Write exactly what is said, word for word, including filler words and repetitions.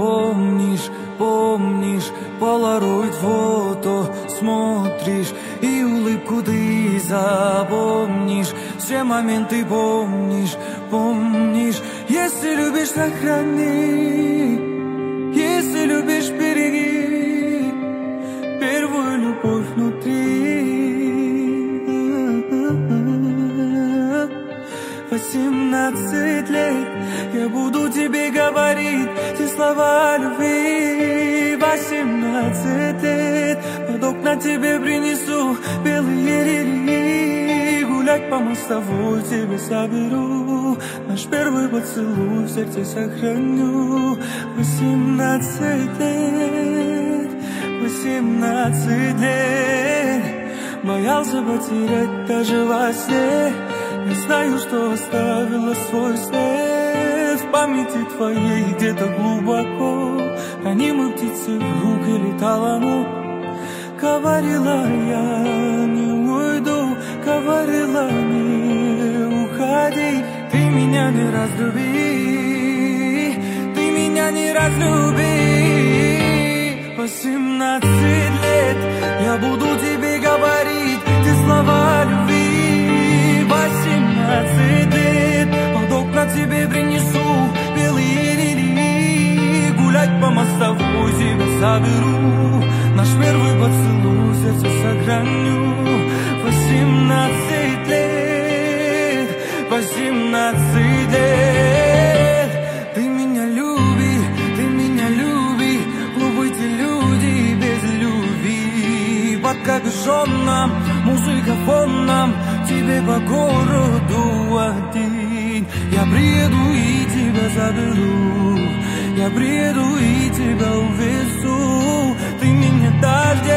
помнишь, помнишь, полароид фото смотришь, и улыбку ты запомнишь, все моменты помнишь, помнишь. Если любишь, сохрани, если любишь, береги первую любовь внутри. Восемнадцать лет я буду тебе говорить те слова любви. Восемнадцать лет под окна тебе принесу белые лилии. Гулять по мостовой тебе соберу, наш первый поцелуй в сердце сохраню. Восемнадцать лет, восемнадцать лет, боялся потерять даже во сне. Не знаю, что оставила свой след в памяти твоей где-то глубоко. Ранимой птицей в руки летала, но говорила я не уйду, говорила не уходи. Ты меня не разлюби, ты меня не разлюби. Восемнадцать лет я буду тебе говорить те слова любви. Восемнадцать лет под окна тебе принесу белые лилии. Гулять по мостовой тебя соберу, наш первый поцелуй в сердце сохраню. Восемнадцать лет, восемнадцать лет. Ты меня люби, ты меня люби. Глупы те люди без любви. Под капюшоном музыка фоном, тебе по городу один. Я приеду и тебя заберу, я приеду и тебя увезу. Ты меня дождя